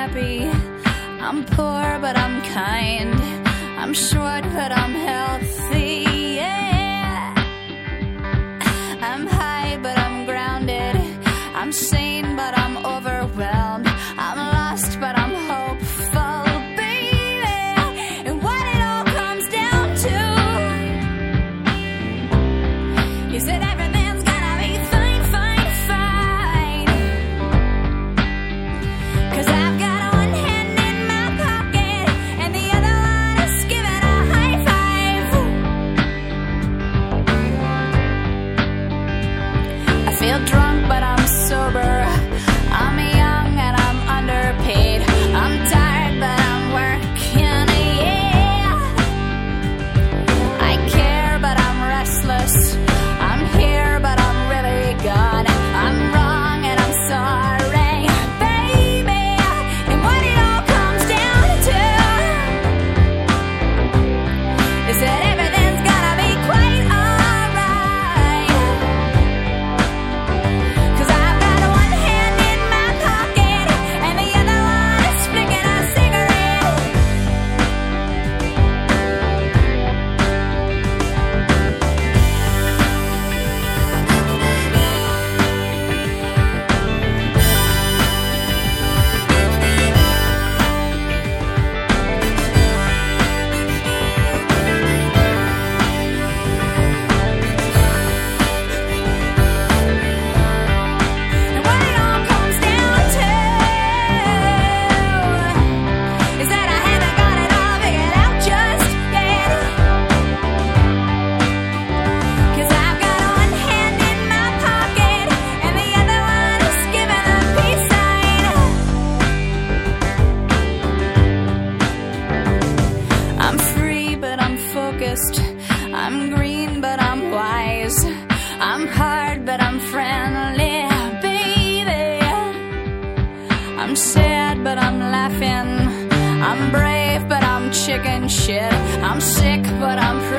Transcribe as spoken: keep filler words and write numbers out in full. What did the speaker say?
happy. I'm poor, but I'm kind. I'm short, but I'm healthy. Yeah. I'm high, but I'm grounded. I'm sane, but I'm overwhelmed. I'm lost, but I'm hopeful, baby. And what it all comes down to is that everything's gonna be fine, fine, fine. 'Cause I've got one hand in my pocket and the other one is giving a high five. I feel drunk, but I'm sober. I'm young and I'm underpaid. I'm tired, but I'm working, yeah. I care, but I'm restless. I'm here, but I'm really gone. I'm wrong and I'm sorry, baby. And what it all comes down to is that everything's gonna be quite alright. 'Cause I've got one hand in my pocket and the other one is flicking a cigarette. And what it all comes down to is that I haven't got it all figured out just yet. 'Cause I've got one hand in my pocket and the other one is giving a peace sign. I'm free, but I'm focused. I'm green, but I'm wise. I'm hard, but I'm friendly, baby. I'm sad, but I'm laughing. I'm brave, but I'm chicken shit. I'm sick, but I'm